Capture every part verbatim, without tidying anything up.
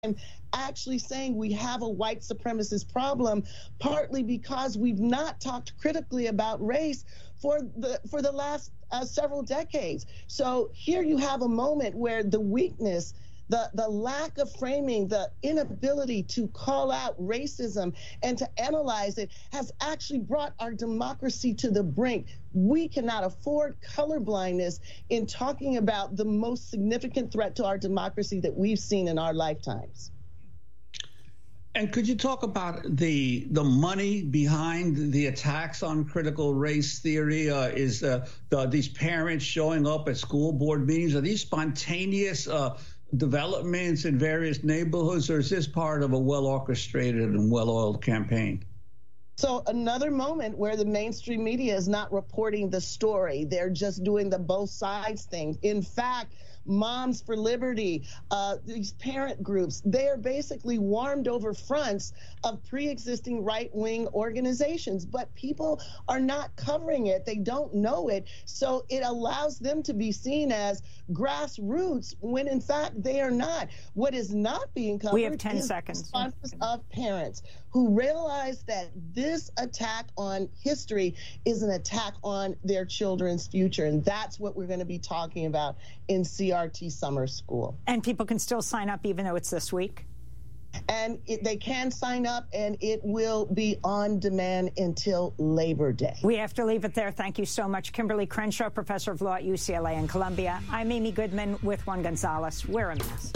actually saying we have a white supremacist problem, partly because we've not talked critically about race for the for the last uh, several decades. So here you have a moment where the weakness, the, the lack of framing, the inability to call out racism and to analyze it has actually brought our democracy to the brink. We cannot afford colorblindness in talking about the most significant threat to our democracy that we've seen in our lifetimes. And could you talk about the the money behind the attacks on critical race theory? Uh, is uh, the, these parents showing up at school board meetings? Are these spontaneous uh, developments in various neighborhoods, or is this part of a well-orchestrated and well-oiled campaign? So another moment where the mainstream media is not reporting the story. They're just doing the both sides thing. In fact, Moms for Liberty, uh, these parent groups, they are basically warmed over fronts of pre-existing right-wing organizations, but people are not covering it. They don't know it. So it allows them to be seen as grassroots when in fact they are not. What is not being covered we have ten is seconds. responses of parents who realize that this attack on history is an attack on their children's future. And that's what we're going to be talking about in C R T Summer School. And people can still sign up even though it's this week? And it, they can sign up, and it will be on demand until Labor Day. We have to leave it there. Thank you so much. Kimberly Crenshaw, professor of law at U C L A and Columbia. I'm Amy Goodman with Juan Gonzalez. We're a mess.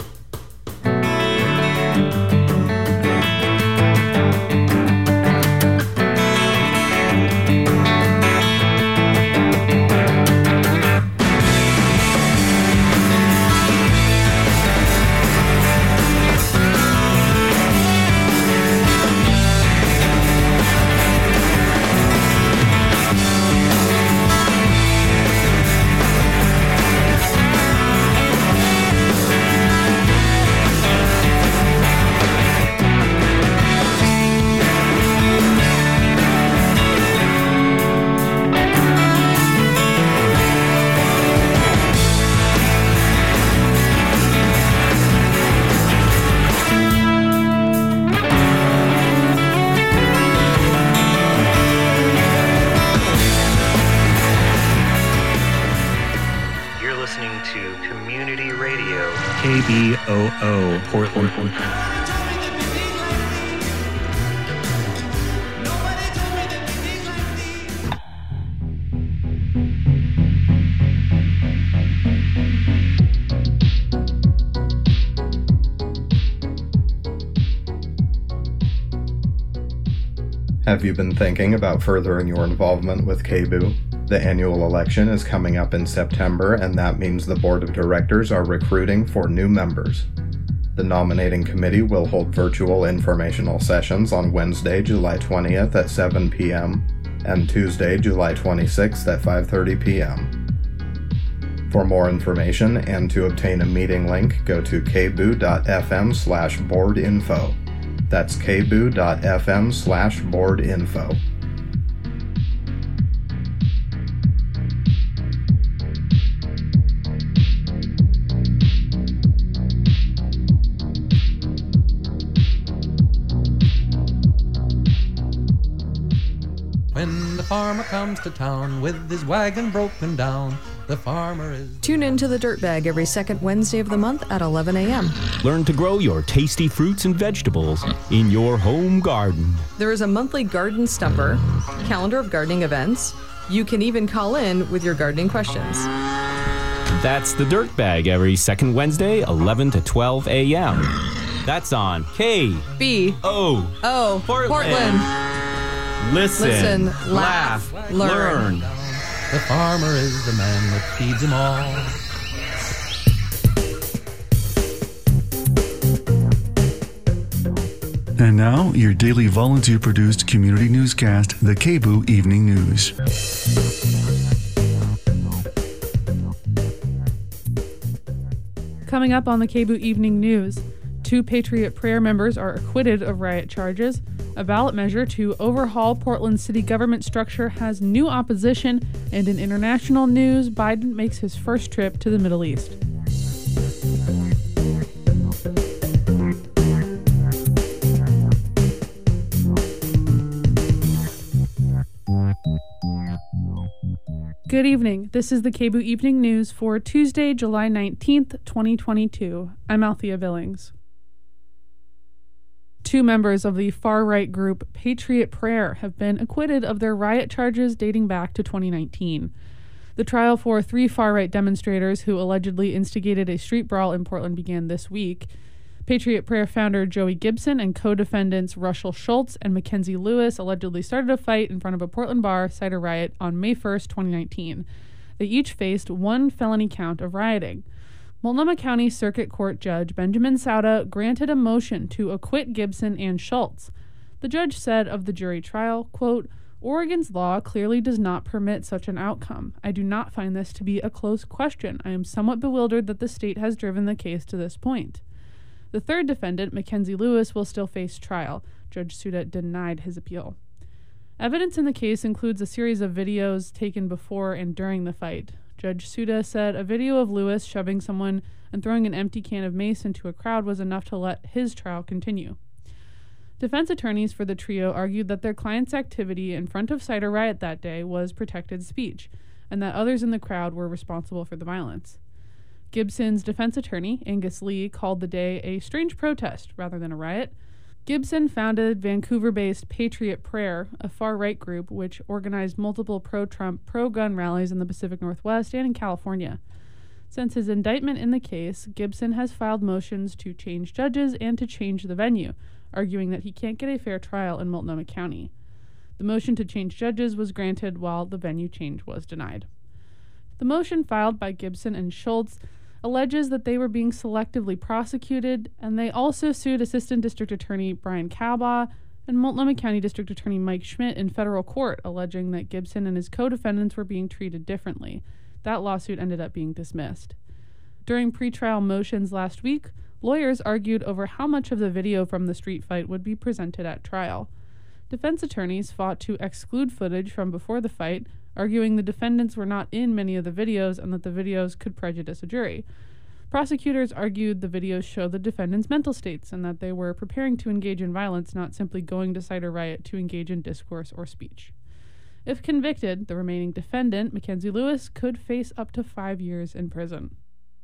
K B O O, Portland. Have you been thinking about furthering your involvement with K B O? The annual election is coming up in September, and that means the board of directors are recruiting for new members. The nominating committee will hold virtual informational sessions on Wednesday, July twentieth at seven p.m. and Tuesday, July twenty-sixth at five thirty p.m. For more information and to obtain a meeting link, go to kboo.fm slash board info. That's kboo.fm slash board info. When the farmer comes to town with his wagon broken down, the farmer is... Tune in to The Dirtbag every second Wednesday of the month at eleven a.m. Learn to grow your tasty fruits and vegetables in your home garden. There is a monthly garden stumper, calendar of gardening events. You can even call in with your gardening questions. That's The Dirtbag every second Wednesday, eleven to twelve a.m. That's on K B O O Portland. Portland. Listen, Listen, laugh, laugh, learn. learn. The farmer is the man that feeds them all. And now, your daily volunteer-produced community newscast, the K B O Evening News. Coming up on the K B O Evening News, two Patriot Prayer members are acquitted of riot charges. A ballot measure to overhaul Portland city government structure has new opposition, and in international news, Biden makes his first trip to the Middle East. Good evening. This is the K B O O Evening News for Tuesday, July nineteenth, twenty twenty-two. I'm Althea Billings. Two members of the far-right group Patriot Prayer have been acquitted of their riot charges dating back to twenty nineteen. The trial for three far-right demonstrators who allegedly instigated a street brawl in Portland began this week. Patriot Prayer founder Joey Gibson and co-defendants Russell Schultz and Mackenzie Lewis allegedly started a fight in front of a Portland bar, cite a riot, on May first, twenty nineteen. They each faced one felony count of rioting. Multnomah County Circuit Court Judge Benjamin Sauda granted a motion to acquit Gibson and Schultz. The judge said of the jury trial, quote, "Oregon's law clearly does not permit such an outcome. I do not find this to be a close question. I am somewhat bewildered that the state has driven the case to this point." The third defendant, Mackenzie Lewis, will still face trial. Judge Sauda denied his appeal. Evidence in the case includes a series of videos taken before and during the fight. Judge Sauda said a video of Lewis shoving someone and throwing an empty can of mace into a crowd was enough to let his trial continue. Defense attorneys for the trio argued that their client's activity in front of Cite a Riot that day was protected speech, and that others in the crowd were responsible for the violence. Gibson's defense attorney, Angus Lee, called the day a strange protest rather than a riot. Gibson founded Vancouver-based Patriot Prayer, a far-right group which organized multiple pro-Trump, pro-gun rallies in the Pacific Northwest and in California. Since his indictment in the case, Gibson has filed motions to change judges and to change the venue, arguing that he can't get a fair trial in Multnomah County. The motion to change judges was granted while the venue change was denied. The motion filed by Gibson and Schultz alleges that they were being selectively prosecuted, and they also sued Assistant District Attorney Brian Calbaugh and Multnomah County District Attorney Mike Schmidt in federal court, alleging that Gibson and his co-defendants were being treated differently. That lawsuit ended up being dismissed. During pretrial motions last week, lawyers argued over how much of the video from the street fight would be presented at trial. Defense attorneys fought to exclude footage from before the fight, arguing the defendants were not in many of the videos and that the videos could prejudice a jury. Prosecutors argued the videos show the defendants' mental states and that they were preparing to engage in violence, not simply going to cite a riot to engage in discourse or speech. If convicted, the remaining defendant, Mackenzie Lewis, could face up to five years in prison.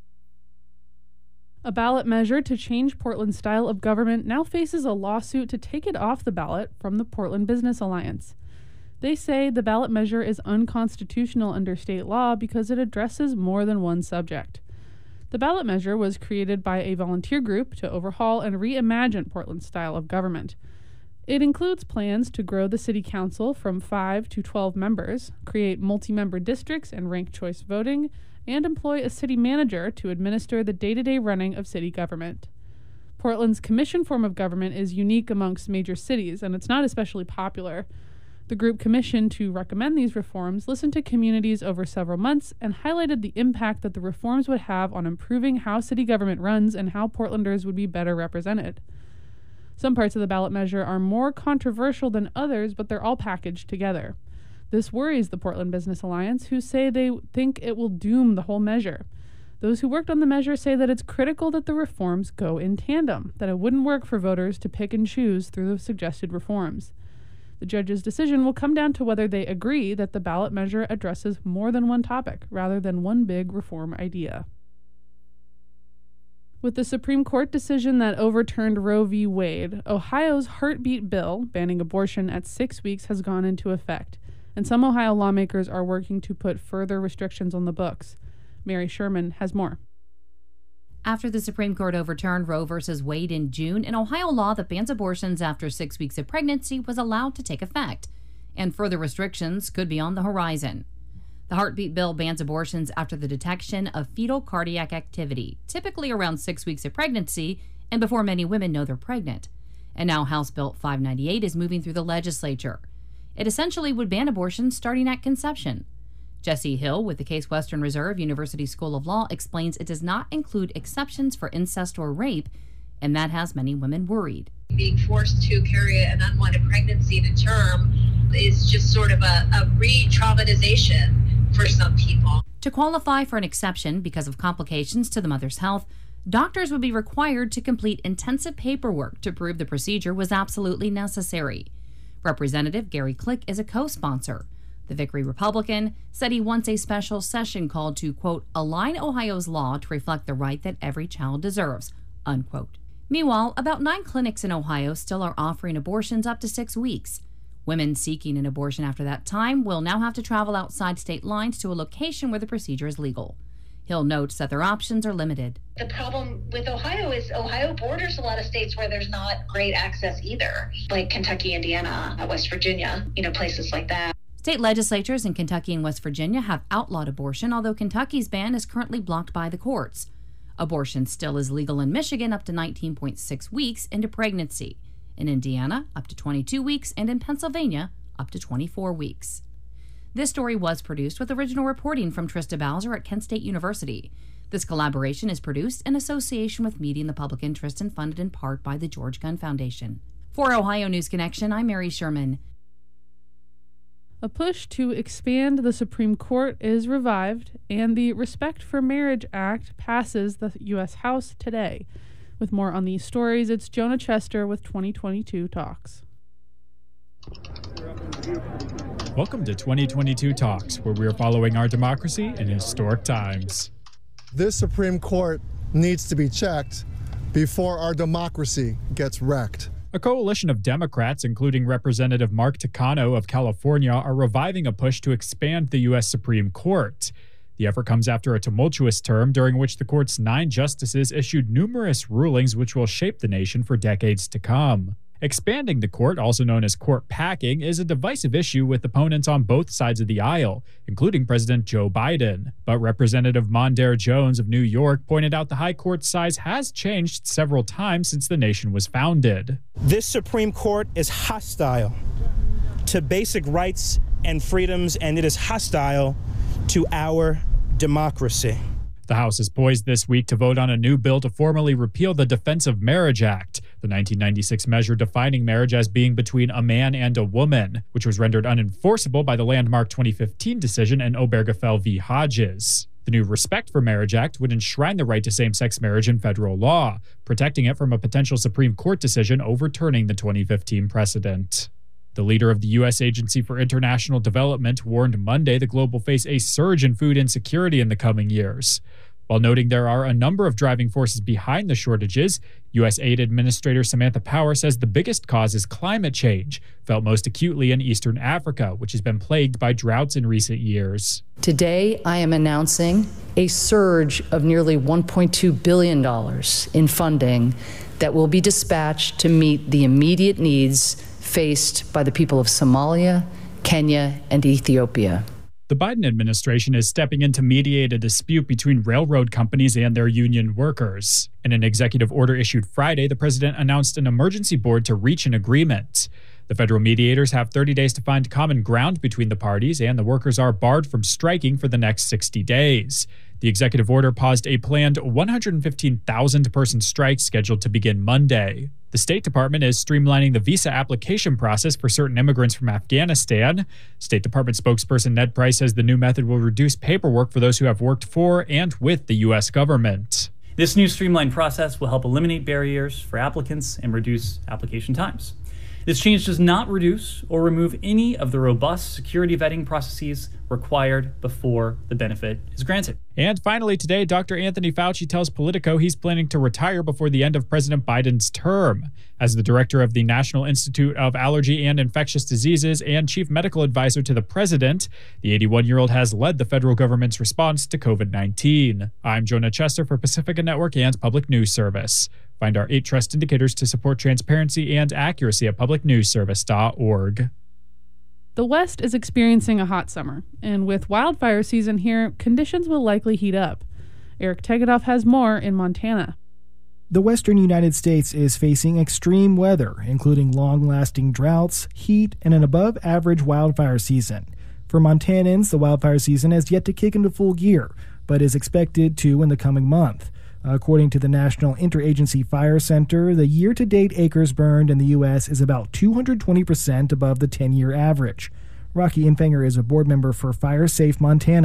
A ballot measure to change Portland's style of government now faces a lawsuit to take it off the ballot from the Portland Business Alliance. They say the ballot measure is unconstitutional under state law because it addresses more than one subject. The ballot measure was created by a volunteer group to overhaul and reimagine Portland's style of government. It includes plans to grow the city council from five to twelve members, create multi-member districts and ranked choice voting, and employ a city manager to administer the day-to-day running of city government. Portland's commission form of government is unique amongst major cities, and it's not especially popular. The group commissioned to recommend these reforms listened to communities over several months and highlighted the impact that the reforms would have on improving how city government runs and how Portlanders would be better represented. Some parts of the ballot measure are more controversial than others, but they're all packaged together. This worries the Portland Business Alliance, who say they think it will doom the whole measure. Those who worked on the measure say that it's critical that the reforms go in tandem, that it wouldn't work for voters to pick and choose through the suggested reforms. The judge's decision will come down to whether they agree that the ballot measure addresses more than one topic, rather than one big reform idea. With the Supreme Court decision that overturned Roe v. Wade, Ohio's heartbeat bill banning abortion at six weeks has gone into effect, and some Ohio lawmakers are working to put further restrictions on the books. Mary Sherman has more. After the Supreme Court overturned Roe v. Wade in June, an Ohio law that bans abortions after six weeks of pregnancy was allowed to take effect, and further restrictions could be on the horizon. The heartbeat bill bans abortions after the detection of fetal cardiac activity, typically around six weeks of pregnancy and before many women know they're pregnant. And now House Bill five ninety-eight is moving through the legislature. It essentially would ban abortions starting at conception. Jesse Hill with the Case Western Reserve University School of Law explains it does not include exceptions for incest or rape, and that has many women worried. Being forced to carry an unwanted pregnancy to term is just sort of a, a re-traumatization for some people. To qualify for an exception because of complications to the mother's health, doctors would be required to complete intensive paperwork to prove the procedure was absolutely necessary. Representative Gary Click is a co-sponsor. The Vickery Republican said he wants a special session called to, quote, align Ohio's law to reflect the right that every child deserves, unquote. Meanwhile, about nine clinics in Ohio still are offering abortions up to six weeks. Women seeking an abortion after that time will now have to travel outside state lines to a location where the procedure is legal. Hill notes that their options are limited. The problem with Ohio is Ohio borders a lot of states where there's not great access either, like Kentucky, Indiana, West Virginia, you know, places like that. State legislatures in Kentucky and West Virginia have outlawed abortion, although Kentucky's ban is currently blocked by the courts. Abortion still is legal in Michigan up to nineteen point six weeks into pregnancy, in Indiana up to twenty-two weeks, and in Pennsylvania up to twenty-four weeks. This story was produced with original reporting from Trista Bowser at Kent State University. This collaboration is produced in association with Media in the Public Interest and funded in part by the George Gunn Foundation. For Ohio News Connection, I'm Mary Sherman. A push to expand the Supreme Court is revived, and the Respect for Marriage Act passes the U S House today. With more on these stories, it's Jonah Chester with twenty twenty-two Talks. Welcome to twenty twenty-two Talks, where we are following our democracy in historic times. This Supreme Court needs to be checked before our democracy gets wrecked. A coalition of Democrats, including Representative Mark Takano of California, are reviving a push to expand the U S Supreme Court. The effort comes after a tumultuous term during which the court's nine justices issued numerous rulings which will shape the nation for decades to come. Expanding the court, also known as court packing, is a divisive issue with opponents on both sides of the aisle, including President Joe Biden. But Representative Mondaire Jones of New York pointed out the high court's size has changed several times since the nation was founded. This Supreme Court is hostile to basic rights and freedoms, and it is hostile to our democracy. The House is poised this week to vote on a new bill to formally repeal the Defense of Marriage Act, the nineteen ninety-six measure defining marriage as being between a man and a woman, which was rendered unenforceable by the landmark twenty fifteen decision in Obergefell v. Hodges. The new Respect for Marriage Act would enshrine the right to same-sex marriage in federal law, protecting it from a potential Supreme Court decision overturning the twenty fifteen precedent. The leader of the U S Agency for International Development warned Monday the globe will face a surge in food insecurity in the coming years. While noting there are a number of driving forces behind the shortages, U S Aid Administrator Samantha Power says the biggest cause is climate change, felt most acutely in Eastern Africa, which has been plagued by droughts in recent years. Today, I am announcing a surge of nearly one point two billion dollars in funding that will be dispatched to meet the immediate needs faced by the people of Somalia, Kenya, and Ethiopia. The Biden administration is stepping in to mediate a dispute between railroad companies and their union workers. In an executive order issued Friday, the president announced an emergency board to reach an agreement. The federal mediators have thirty days to find common ground between the parties, and the workers are barred from striking for the next sixty days. The executive order paused a planned one hundred fifteen thousand person strike scheduled to begin Monday. The State Department is streamlining the visa application process for certain immigrants from Afghanistan. State Department spokesperson Ned Price says the new method will reduce paperwork for those who have worked for and with the U S government. This new streamlined process will help eliminate barriers for applicants and reduce application times. This change does not reduce or remove any of the robust security vetting processes required before the benefit is granted. And finally today, Doctor Anthony Fauci tells Politico he's planning to retire before the end of President Biden's term. As the director of the National Institute of Allergy and Infectious Diseases and chief medical advisor to the president, the eighty-one-year-old has led the federal government's response to covid nineteen. I'm Jonah Chester for Pacifica Network and Public News Service. Find our eight trust indicators to support transparency and accuracy at public news service dot org. The West is experiencing a hot summer, and with wildfire season here, conditions will likely heat up. Eric Tegedoff has more in Montana. The western United States is facing extreme weather, including long-lasting droughts, heat, and an above-average wildfire season. For Montanans, the wildfire season has yet to kick into full gear, but is expected to in the coming month. According to the National Interagency Fire Center, the year-to-date acres burned in the U S is about two hundred twenty percent above the ten-year average. Rocky Infanger is a board member for Fire Safe Montana.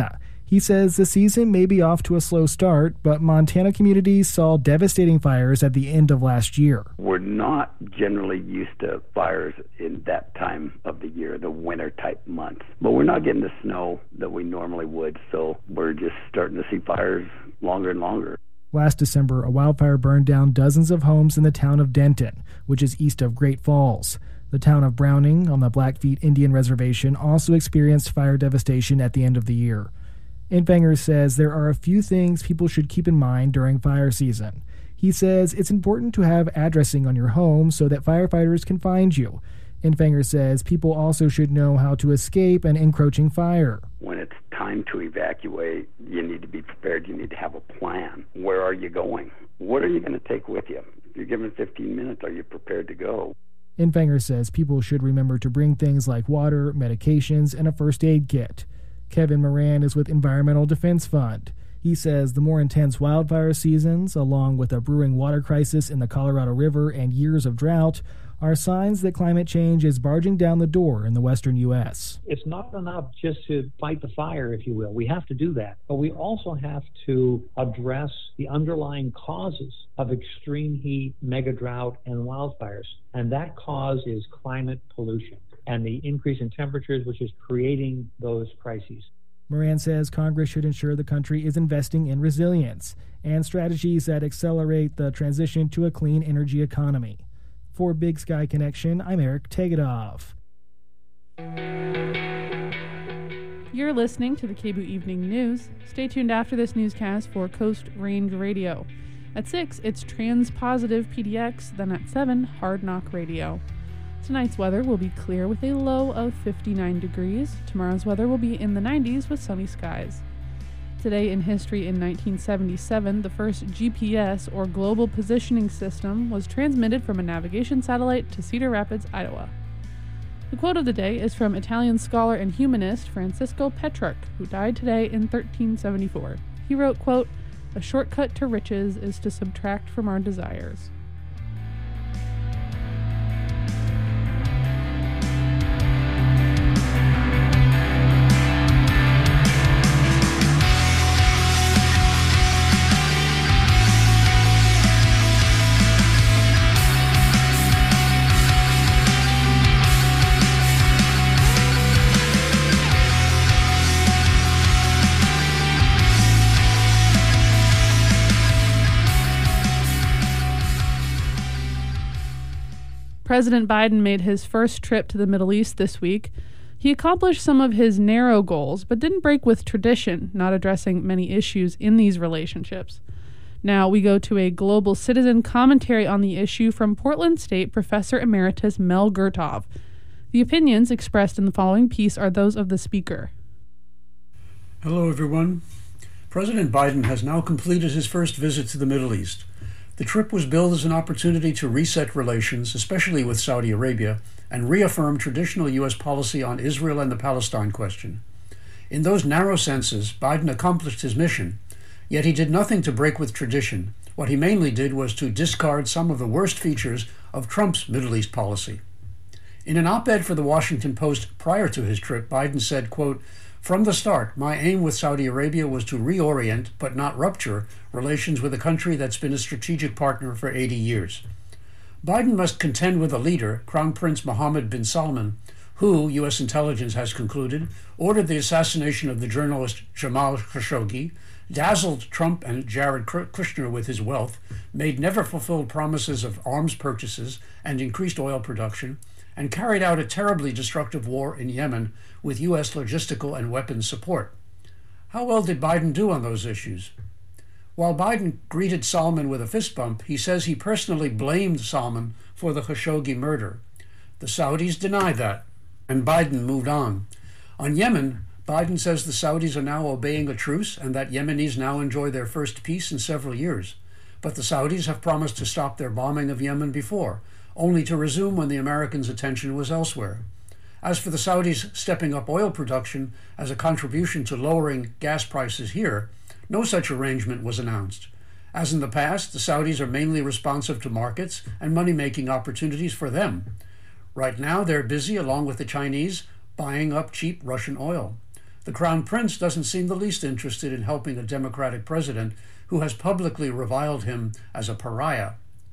He says the season may be off to a slow start, but Montana communities saw devastating fires at the end of last year. We're not generally used to fires in that time of the year, the winter-type months. But we're not getting the snow that we normally would, so we're just starting to see fires longer and longer. Last December, a wildfire burned down dozens of homes in the town of Denton, which is east of Great Falls. The town of Browning on the Blackfeet Indian Reservation also experienced fire devastation at the end of the year. Infenger says there are a few things people should keep in mind during fire season. He says it's important to have addressing on your home so that firefighters can find you. Infenger says people also should know how to escape an encroaching fire. When it's time to evacuate, you need to be prepared. You need to have a plan. Where are you going? What are you going to take with you? If you're given fifteen minutes, are you prepared to go? Infenger says people should remember to bring things like water, medications, and a first aid kit. Kevin Moran is with Environmental Defense Fund. He says the more intense wildfire seasons, along with a brewing water crisis in the Colorado River and years of drought, are signs that climate change is barging down the door in the western U S. It's not enough just to fight the fire, if you will. We have to do that. But we also have to address the underlying causes of extreme heat, mega drought, and wildfires. And that cause is climate pollution and the increase in temperatures, which is creating those crises. Moran says Congress should ensure the country is investing in resilience and strategies that accelerate the transition to a clean energy economy. For Big Sky Connection, I'm Eric Tegedoff. You're listening to the K B O Evening News. Stay tuned after this newscast for Coast Range Radio. At six, it's Transpositive P D X, then at seven, Hard Knock Radio. Tonight's weather will be clear with a low of fifty-nine degrees. Tomorrow's weather will be in the nineties with sunny skies. Today in history in nineteen seventy-seven, the first G P S, or Global Positioning System, was transmitted from a navigation satellite to Cedar Rapids, Iowa. The quote of the day is from Italian scholar and humanist Francisco Petrarch, who died today in thirteen seventy-four. He wrote, quote, "A shortcut to riches is to subtract from our desires." President Biden made his first trip to the Middle East this week. He accomplished some of his narrow goals, but didn't break with tradition, not addressing many issues in these relationships. Now we go to a Global Citizen commentary on the issue from Portland State Professor Emeritus Mel Gurtov. The opinions expressed in the following piece are those of the speaker. Hello, everyone. President Biden has now completed his first visit to the Middle East. The trip was billed as an opportunity to reset relations, especially with Saudi Arabia, and reaffirm traditional U S policy on Israel and the Palestine question. In those narrow senses, Biden accomplished his mission, yet he did nothing to break with tradition. What he mainly did was to discard some of the worst features of Trump's Middle East policy. In an op-ed for the Washington Post prior to his trip, Biden said, quote, "From the start, my aim with Saudi Arabia was to reorient, but not rupture, relations with a country that's been a strategic partner for eighty years. Biden must contend with a leader, Crown Prince Mohammed bin Salman, who, U S intelligence has concluded, ordered the assassination of the journalist Jamal Khashoggi, dazzled Trump and Jared Kushner with his wealth, made never-fulfilled promises of arms purchases and increased oil production, and carried out a terribly destructive war in Yemen with U S logistical and weapons support. How well did Biden do on those issues? While Biden greeted Salman with a fist bump, he says he personally blamed Salman for the Khashoggi murder. The Saudis deny that, and Biden moved on. On Yemen, Biden says the Saudis are now obeying a truce and that Yemenis now enjoy their first peace in several years. But the Saudis have promised to stop their bombing of Yemen before, only to resume when the Americans' attention was elsewhere. As for the Saudis stepping up oil production as a contribution to lowering gas prices here, no such arrangement was announced. As in the past, the Saudis are mainly responsive to markets and money-making opportunities for them. Right now, they're busy, along with the Chinese, buying up cheap Russian oil. The Crown Prince doesn't seem the least interested in helping a Democratic president who has publicly reviled him as a pariah.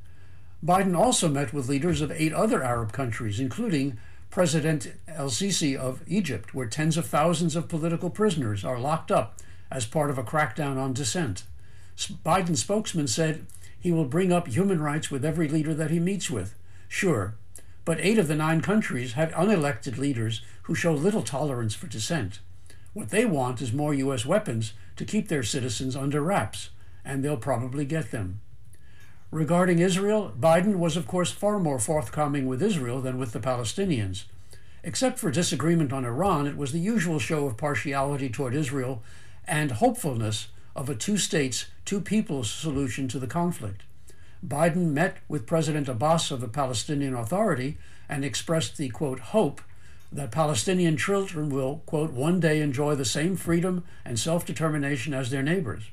Biden also met with leaders of eight other Arab countries, including President el-Sisi of Egypt, where tens of thousands of political prisoners are locked up as part of a crackdown on dissent. Biden's spokesman said he will bring up human rights with every leader that he meets with. Sure, but eight of the nine countries have unelected leaders who show little tolerance for dissent. What they want is more U S weapons to keep their citizens under wraps, and they'll probably get them. Regarding Israel, Biden was of course far more forthcoming with Israel than with the Palestinians. Except for disagreement on Iran, it was the usual show of partiality toward Israel and hopefulness of a two states, two peoples solution to the conflict. Biden met with President Abbas of the Palestinian Authority and expressed the, quote, hope that Palestinian children will, quote, one day enjoy the same freedom and self-determination as their neighbors.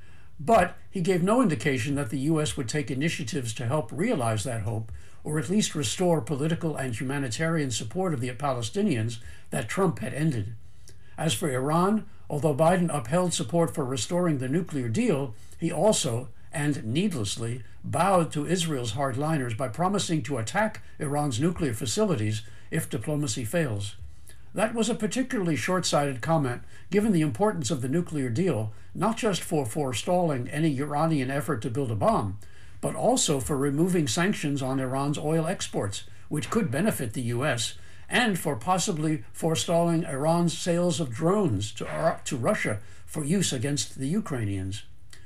But he gave no indication that the U S would take initiatives to help realize that hope, or at least restore political and humanitarian support of the Palestinians that Trump had ended. As for Iran, although Biden upheld support for restoring the nuclear deal, he also, and needlessly, bowed to Israel's hardliners by promising to attack Iran's nuclear facilities if diplomacy fails. That was a particularly short-sighted comment, given the importance of the nuclear deal, not just for forestalling any Iranian effort to build a bomb, but also for removing sanctions on Iran's oil exports, which could benefit the U S, and for possibly forestalling Iran's sales of drones to, uh, to Russia for use against the Ukrainians.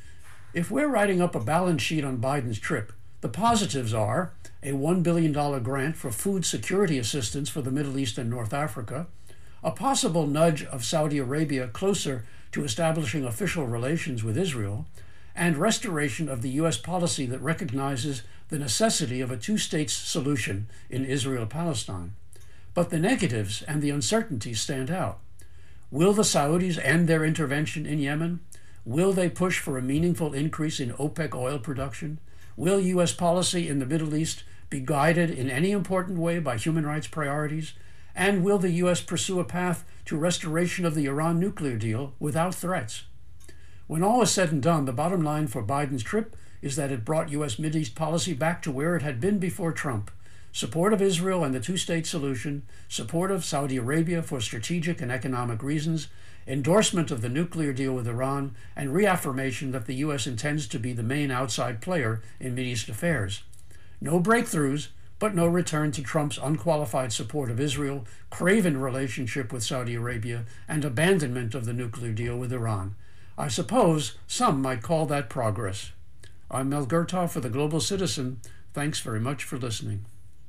If we're writing up a balance sheet on Biden's trip, the positives are a one billion dollars grant for food security assistance for the Middle East and North Africa, a possible nudge of Saudi Arabia closer to establishing official relations with Israel, and restoration of the U S policy that recognizes the necessity of a two-state solution in Israel-Palestine. But the negatives and the uncertainties stand out. Will the Saudis end their intervention in Yemen? Will they push for a meaningful increase in OPEC oil production? Will U S policy in the Middle East be guided in any important way by human rights priorities? And will the U S pursue a path to restoration of the Iran nuclear deal without threats? When all is said and done, the bottom line for Biden's trip is that it brought U S Mideast policy back to where it had been before Trump. Support of Israel and the two-state solution, support of Saudi Arabia for strategic and economic reasons, endorsement of the nuclear deal with Iran, and reaffirmation that the U S intends to be the main outside player in Mideast affairs. No breakthroughs, but no return to Trump's unqualified support of Israel, craven relationship with Saudi Arabia, and abandonment of the nuclear deal with Iran. I suppose some might call that progress. I'm Mel Gurtov for The Global Citizen. Thanks very much for listening.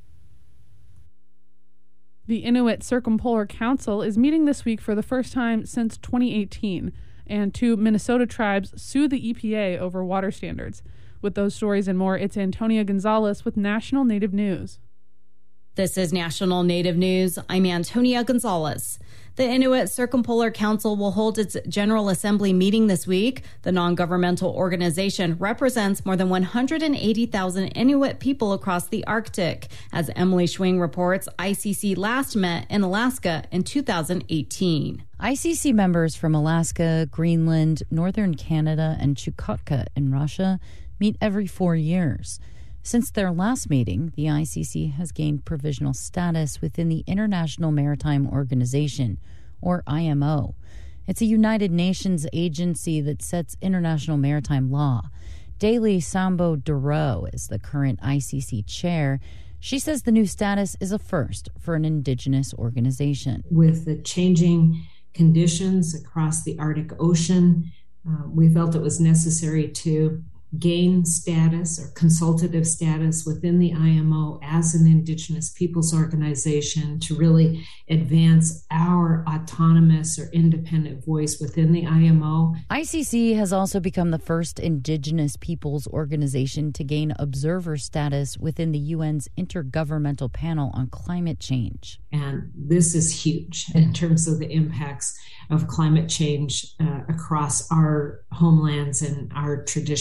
The Inuit Circumpolar Council is meeting this week for the first time since twenty eighteen, and two Minnesota tribes sue the E P A over water standards. With those stories and more, it's Antonia Gonzalez with National Native News. This is National Native News. I'm Antonia Gonzalez. The Inuit Circumpolar Council will hold its General Assembly meeting this week. The non-governmental organization represents more than one hundred eighty thousand Inuit people across the Arctic. As Emily Schwing reports, I C C last met in Alaska in two thousand eighteen. I C C members from Alaska, Greenland, northern Canada, and Chukotka in Russia meet every four years. Since their last meeting, the I C C has gained provisional status within the International Maritime Organization, or I M O. It's a United Nations agency that sets international maritime law. Daly Sambo Duro is the current I C C chair. She says the new status is a first for an indigenous organization. With the changing conditions across the Arctic Ocean, uh, we felt it was necessary to gain status or consultative status within the I M O as an Indigenous peoples organization to really advance our autonomous or independent voice within the I M O. I C C has also become the first Indigenous peoples organization to gain observer status within the U N's Intergovernmental Panel on Climate Change. And this is huge in terms of the impacts of climate change uh, across our homelands and our traditional territories.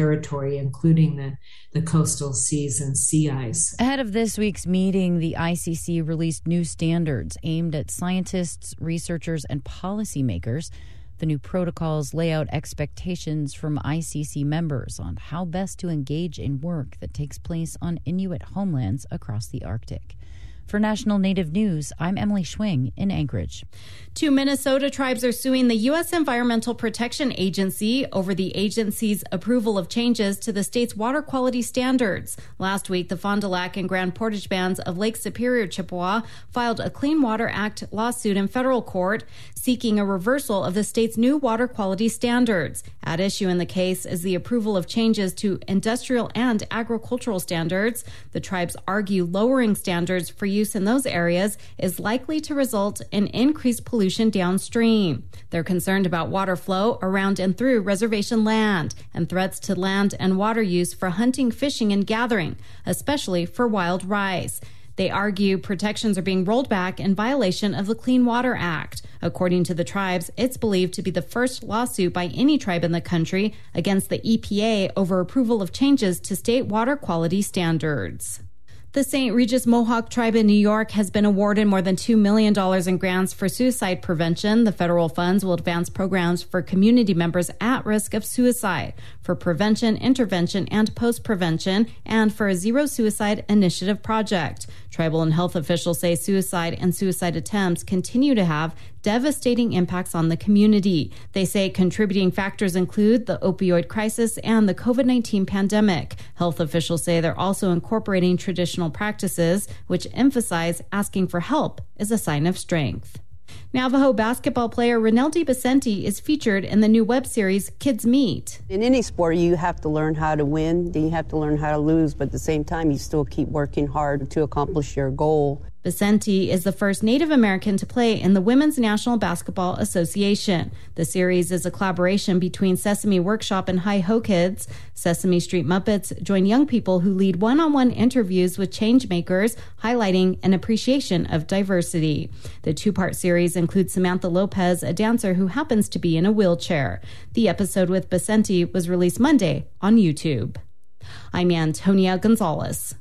territory, including the, the coastal seas and sea ice. Ahead of this week's meeting, the I C C released new standards aimed at scientists, researchers, and policymakers. The new protocols lay out expectations from I C C members on how best to engage in work that takes place on Inuit homelands across the Arctic. For National Native News, I'm Emily Schwing in Anchorage. Two Minnesota tribes are suing the U S Environmental Protection Agency over the agency's approval of changes to the state's water quality standards. Last week, the Fond du Lac and Grand Portage bands of Lake Superior, Chippewa, filed a Clean Water Act lawsuit in federal court seeking a reversal of the state's new water quality standards. At issue in the case is the approval of changes to industrial and agricultural standards. The tribes argue lowering standards for use in those areas is likely to result in increased pollution downstream. They're concerned about water flow around and through reservation land and threats to land and water use for hunting, fishing, and gathering, especially for wild rice. They argue protections are being rolled back in violation of the Clean Water Act. According to the tribes, it's believed to be the first lawsuit by any tribe in the country against the E P A over approval of changes to state water quality standards. The Saint Regis Mohawk tribe in New York has been awarded more than two million dollars in grants for suicide prevention. The federal funds will advance programs for community members at risk of suicide, for prevention, intervention, and post-prevention, and for a Zero Suicide Initiative project. Tribal and health officials say suicide and suicide attempts continue to have devastating impacts on the community. They say contributing factors include the opioid crisis and the COVID nineteen pandemic. Health officials say they're also incorporating traditional practices, which emphasize asking for help is a sign of strength. Navajo basketball player Reneldi Bacenti is featured in the new web series Kids Meet. In any sport, you have to learn how to win, then you have to learn how to lose, but at the same time, you still keep working hard to accomplish your goal. Bacenti is the first Native American to play in the Women's National Basketball Association. The series is a collaboration between Sesame Workshop and Hi-Ho Kids. Sesame Street Muppets join young people who lead one-on-one interviews with changemakers, highlighting an appreciation of diversity. The two-part series includes Samantha Lopez, a dancer who happens to be in a wheelchair. The episode with Bacenti was released Monday on YouTube. I'm Antonia Gonzalez.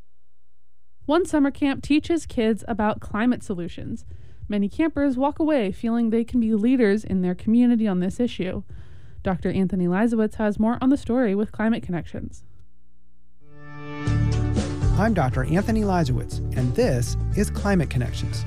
One summer camp teaches kids about climate solutions. Many campers walk away feeling they can be leaders in their community on this issue. Doctor Anthony Leisowitz has more on the story with Climate Connections. I'm Doctor Anthony Leisowitz, and this is Climate Connections.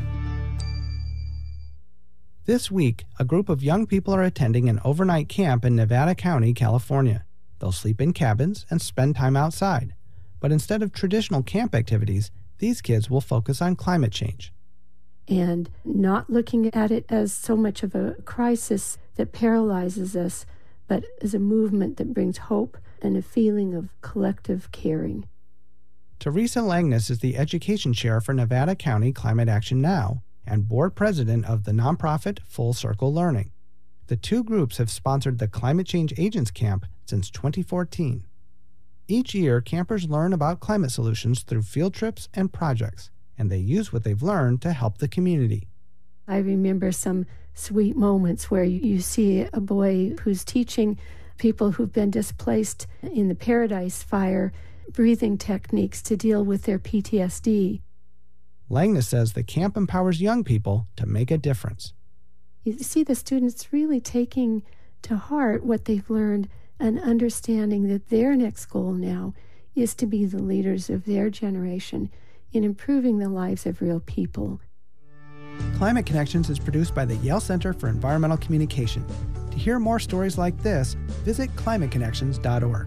This week, a group of young people are attending an overnight camp in Nevada County, California. They'll sleep in cabins and spend time outside. But instead of traditional camp activities, these kids will focus on climate change. And not looking at it as so much of a crisis that paralyzes us, but as a movement that brings hope and a feeling of collective caring. Teresa Langness is the Education Chair for Nevada County Climate Action Now and Board President of the nonprofit Full Circle Learning. The two groups have sponsored the Climate Change Agents Camp since twenty fourteen. Each year, campers learn about climate solutions through field trips and projects, and they use what they've learned to help the community. I remember some sweet moments where you see a boy who's teaching people who've been displaced in the Paradise Fire breathing techniques to deal with their P T S D. Langness says the camp empowers young people to make a difference. You see the students really taking to heart what they've learned and understanding that their next goal now is to be the leaders of their generation in improving the lives of real people. Climate Connections is produced by the Yale Center for Environmental Communication. To hear more stories like this, visit climate connections dot org.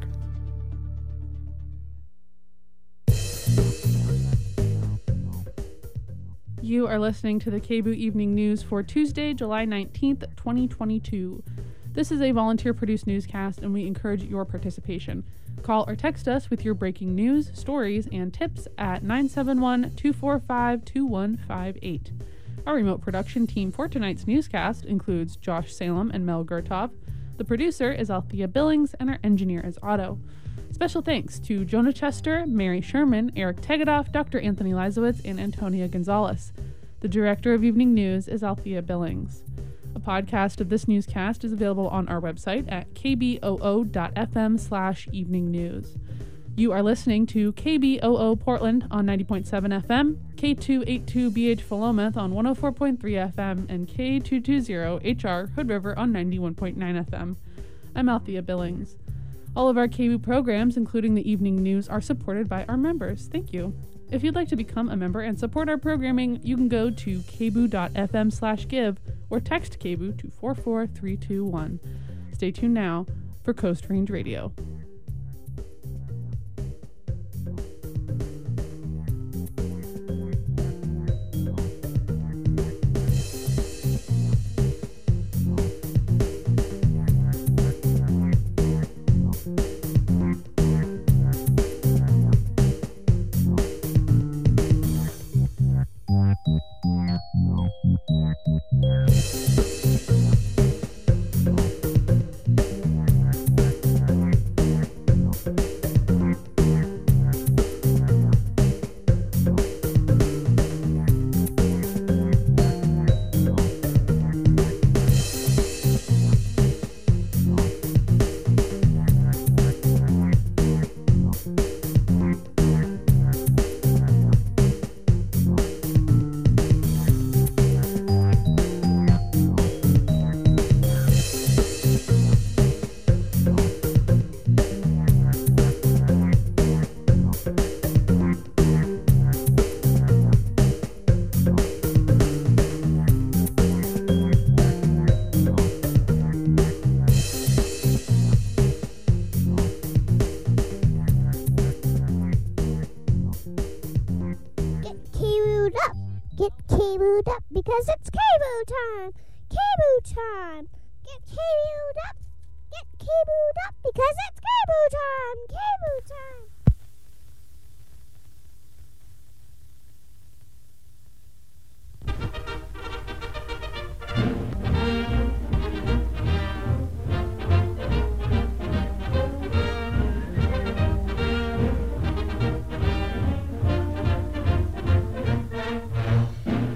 You are listening to the K B O O Evening News for Tuesday, July nineteenth, twenty twenty-two. This is a volunteer-produced newscast, and we encourage your participation. Call or text us with your breaking news, stories, and tips at nine seven one, two four five, two one five eight. Our remote production team for tonight's newscast includes Josh Salem and Mel Gertov. The producer is Althea Billings, and our engineer is Otto. Special thanks to Jonah Chester, Mary Sherman, Eric Tegedoff, Doctor Anthony Leisowitz, and Antonia Gonzalez. The director of Evening News is Althea Billings. A podcast of this newscast is available on our website at kboo.fm slash evening news. You are listening to K B O O Portland on ninety point seven F M, K two eighty-two B H Philomath on one oh four point three F M, and K two twenty H R Hood River on ninety-one point nine F M. I'm Althea Billings. All of our K B O O programs, including the evening news, are supported by our members. Thank you. If you'd like to become a member and support our programming, you can go to kboo.fm slash give or text K B O O to four four three two one. Stay tuned now for Coast Range Radio. Because it's K B O O time! K B O O time! Get K B O O up! Get K B O O up because it's K B O O time! K B O O time!